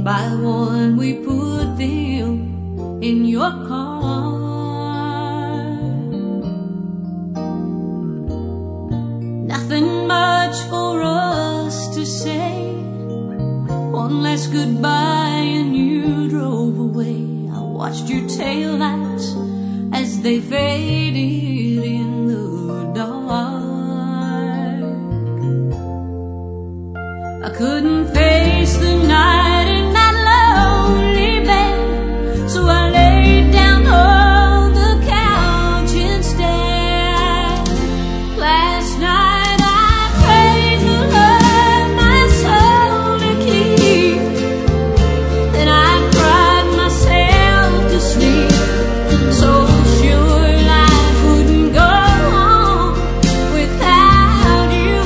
One by one we put them in your car. Nothing much for us to say, one last goodbye and you drove away. I watched your taillights as they faded in the dark. I couldn't face the night in that lonely bed, so I laid down on the couch instead. Last night I prayed for love, my soul to keep, then I cried myself to sleep. So sure life wouldn't go on without you.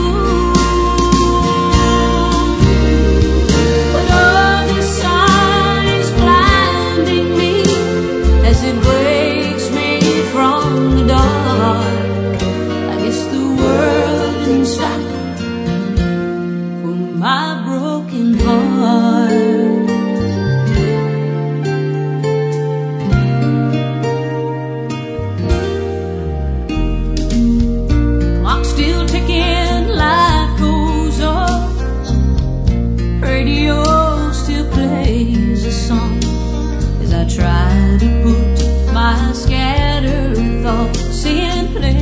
But oh, the sun is blinding me as it wakes me from the dark. I guess the world didn't stop for my broken heart. Clock still ticking, life goes on. Radio still plays a song as I try to put my scattered thoughts in place.